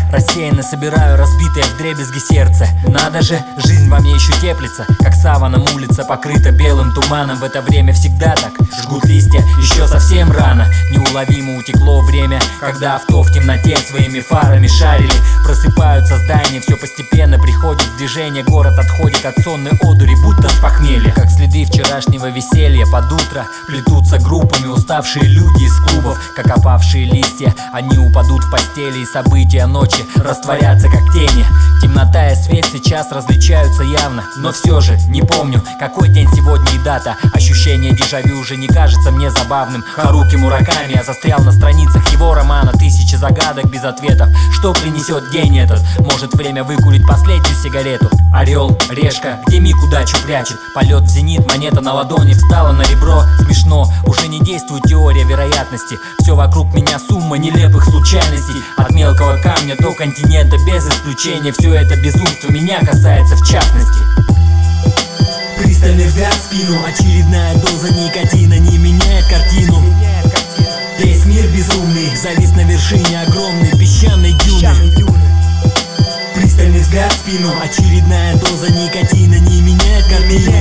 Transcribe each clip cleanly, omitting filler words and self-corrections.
рассеянно собираю разбитое вдребезги сердце. Надо же, жизнь во мне еще теплится, как саваном улица покрыта белым туманом. В это время всегда так, жгут листья, еще совсем рано. Неуловимо утекло время, когда авто в темноте своими фарами шарили. Просыпаются здания, все постепенно приходит в движение. Город отходит от сонной одури, будто с похмелья. Как следы вчерашнего веселья под утро плетутся группами уставшие люди из клубов. Как опавшие листья, они упадут в постели, и события ночи растворятся как тени. Темнота и свет сейчас различаются явно, но все же не помню, какой день сегодня и дата. Ощущение дежавю уже не кажется мне забавным. Харуки Мураками, я застрял на страницах его романа. Тысячи загадок без ответов. Что принесет день этот? Может, время выкурить последнюю сигарету? Орел, решка, где миг удачу прячет? Полет в зенит, монета на ладони встала на ребро. Смешно, уже не действует теория вероятности. Все вокруг меня сумма нелепых случайностей. От мелкого камня до континента без исключения. Все это безумство меня касается в частности. Пристальный взгляд в спину, очередная доза никотина не меняет картину. Весь мир безумный, завис на вершине огромной песчаной дюны. Пристальный взгляд в спину, очередная доза никотина не меняет картину.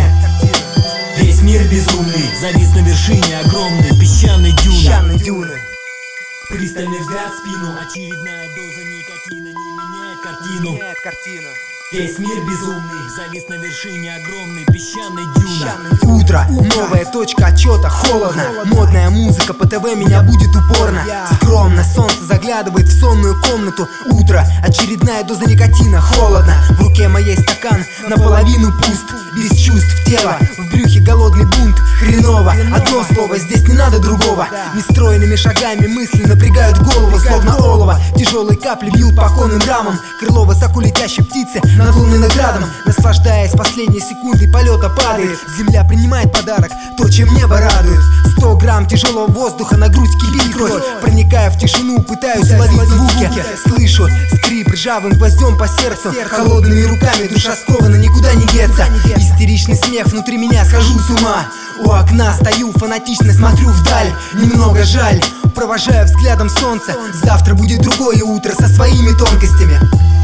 Весь мир безумный, завис на вершине огромной песчаной дюны. Пристальный взгляд в спину, очередная доза никотина не меняет картину. Весь мир безумный, завис на вершине огромной песчаной дюны. Утро, новая точка отчета, холодно. Модная музыка по ТВ меня будет упорно. Скромно, солнце заглядывает в сонную комнату. Утро, очередная доза никотина, холодно. В руке моей стакан, наполовину пуст. Без чувств тела, в брюхе голодный бунт. Хреново, одно слово, здесь не надо другого. Нестройными шагами мысли напрягают голову, словно олово. Тяжелые капли бьют по оконным рамам. Крыло высоко летящей птицы над лунным наградом. Наслаждаясь последней секундой полета, падает. Земля принимает подарок, то, чем небо радует. 100 грамм тяжелого воздуха на грудь кипит кровь. Проникая в тишину, пытаюсь уловить звуки. Слышу скрип ржавым гвоздем по сердцу. Холодными руками душа скована, никуда не деться. Истеричный смех внутри меня, схожу с ума. У окна стою, фанатично смотрю вдаль. Немного жаль, провожая взглядом солнце. Завтра будет другое утро со своими тонкостями.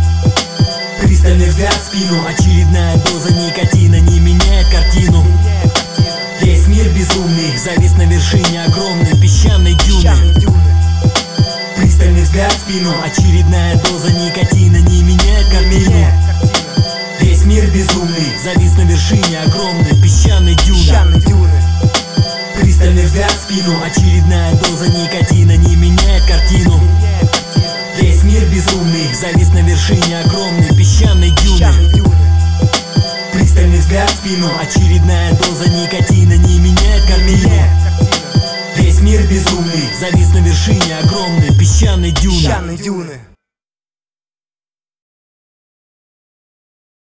Пристальный взгляд в спину, очередная доза никотина не меняет картину. Весь мир безумный, завис на вершине огромной песчаной дюны. Пристальный взгляд в спину, очередная доза никотина не меняет картину. Весь мир безумный, завис на вершине огромной песчаной дюны. Пристальный взгляд в спину, очередная доза никотина не меняет картину. Весь мир безумный, завис на вершине огромной песчаной дюны. Пристальный взгляд в спину, очередная доза никотина не меняет картину. Весь мир безумный, завис на вершине огромной песчаной дюны.